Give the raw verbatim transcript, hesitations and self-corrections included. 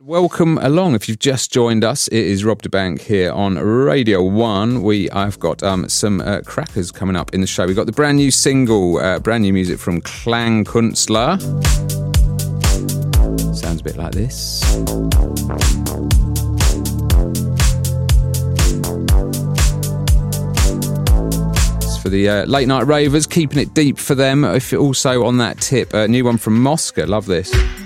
Welcome along. If you've just joined us, it is Rob da Bank here on Radio One. We I've got um, some uh, crackers coming up in the show. We've got the brand new single, uh, brand new music from Klangkünstler. Sounds a bit like this. It's for the uh, late night ravers, keeping it deep for them. If you're also on that tip, a uh, new one from Mosca. Love this.